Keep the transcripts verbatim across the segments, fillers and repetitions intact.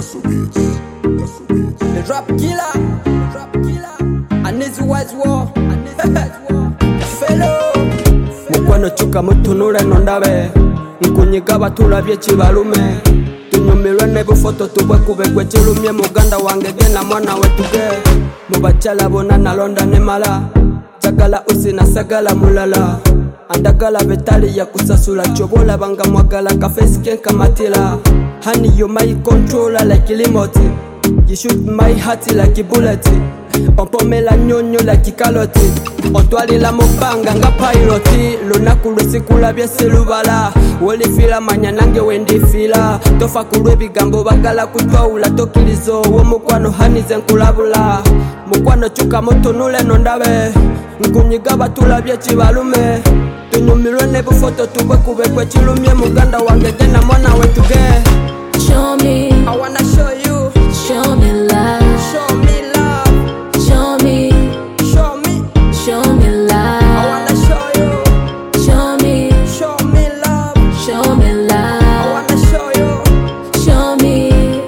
The rap killer, rap killer. And this wise war, and this wise war. Fellow. Mukwano chuka mutunule nondabe. Nkunyiga batulabye kibalume. Tunyumirwe n'ebifoto tubwe kubegwe kirumye muganda wange genda mwana wetuge. Mubachala bona nalonda nemala. Jagala usina sagala mulala. Andagala betali ya kusasula chobola banga mwagala kafesi kenka matila. Honey, you my controller like a remote. You shoot my heart like a bullet. On pomela nyonyo like a calotte. On toile la mopanga nga piloti. Lunaku lusikula bya silubala. Woli fila manya nange wendi fila. Tofa kulwe bigambo bagala kutwaula tokilizo. Wo mukwano hani zenkulabula. Mukwano chuka mutunule nondabe. Nkunyiga batulabye kibalume. Tunyumirwe n'ebifoto tubwe kubekwe kirumye muganda wange genda mwana wetuge. Show me, I wanna show you. show me love, Show me love. show me, Show me. show me I love, wanna show you. show me, Show me love. show me I love, wanna show you. show me,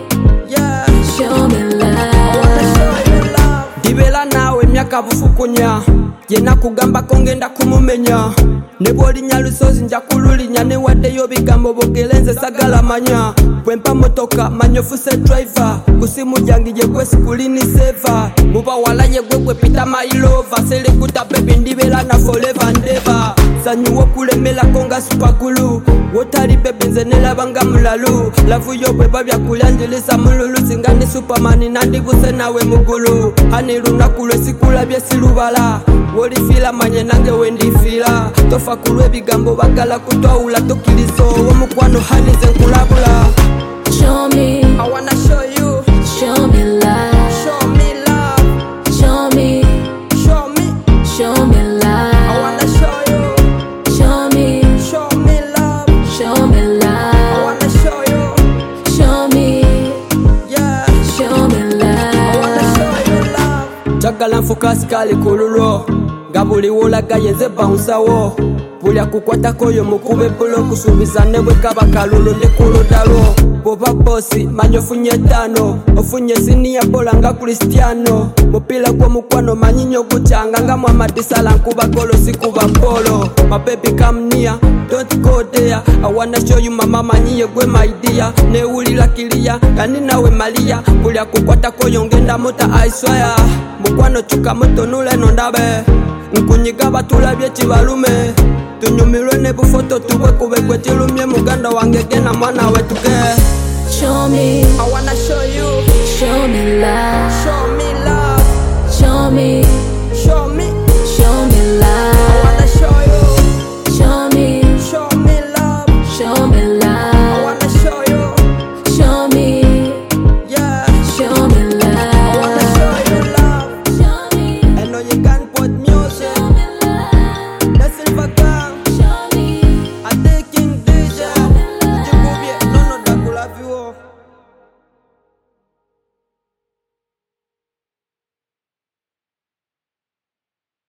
Yeah. show me I wanna love. show you love. Dibela nawe myaka bufukunya. Yena kugamba kongenda kumumenya. Neboli nyalusozi njakululinya newaddeyo bigambo bogelenze sagala manya. Bwempa motoka manyofuse driver. Kusimu jangi je kwesi kulini seva. Muba wala ye gwekwe pita mailova. Sele kuta baby ndibela na forever ndeva. Sanyu kulemela konga supagulu. Wotali baby nzenela banga mulalu. Lavu yo bweba bya kulyanjilisa mululu. Singani superman nandibuse nawe mugulu. Hani lunaku lwesikula bye silubala. Woli fila manye nange wendi fila. Tofa kulwe bigambo bagala kutwaula tokilizo. Womukwano hani zenkulabula. Show me, I wanna show you. show me love, Show me love. show me, Show me. show me I love, wanna show you. show me, Show me love. show me I love, wanna show you. show me, Yeah. show me I wanna love. show you love. Jagala nfuka sikali kululo. Gabuli wolaga yenze bounsawo. Bulya kukwata koyo mukube bulo kusubiza nebwe kaba kalulu ndikuludalo. Boba bosi manyo funye tano. Ofunye sini ya bola nga Cristiano. Mupila kwa mukwano manyinyo kuchanga nga Muhammad Salah kuba golo sikuba polo. My baby come near, don't go there. I wanna show you mama manyiye gwe my dear. Ne ulila kilia, kani nawe Malia. Bulya kukwata koyo ngenda mota I swear. Mukwano chuka mutonule nondabe. Nkunyiga batulabye kibalume. Tunyumirwe n'ebifoto tubwe kubekwe kirumye muganda wange genda mwana wetuge. Show me, I wanna show you. show me love, Show me love. show me,